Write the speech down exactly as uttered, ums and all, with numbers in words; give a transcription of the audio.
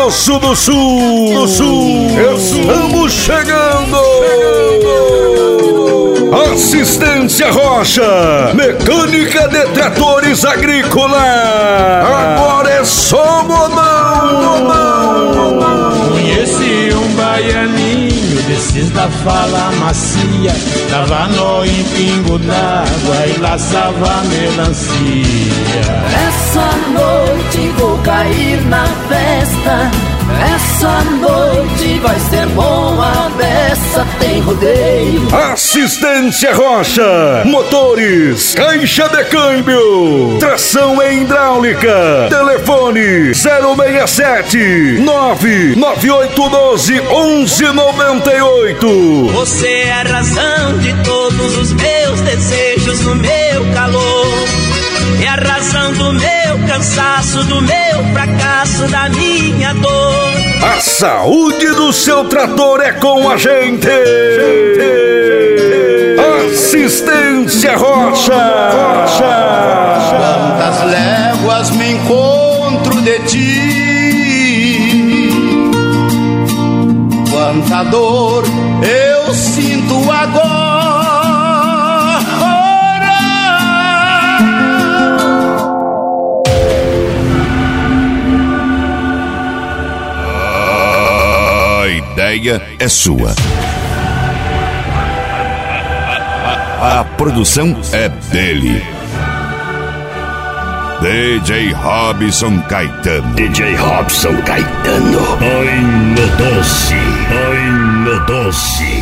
Grosso do Sul, do Sul, estamos chegando. chegando. Assistência Rocha, mecânica de tratores agrícola. Agora é só modão. Conheci um baianinho desses da fala macia, dava nó em pingo d'água e laçava melancia. Essa noite vou cair na festa, essa noite vai ser bom a beça, tem rodeio. Assistência Rocha, motores, caixa de câmbio, tração hidráulica, telefone zero seis sete nove nove oito um dois um um nove oito. Você é a razão de todos os meus desejos no meu calor, é a razão do meu cansaço, do meu fracasso, da minha dor. A saúde do seu trator é com a gente. Assistência Rocha. Quantas léguas me encontro de ti, quanta dor eu sinto agora. A ideia é sua. A produção é dele. D J Robson Caetano. D J Robson Caetano. Ai, meu doce. Ai, meu doce.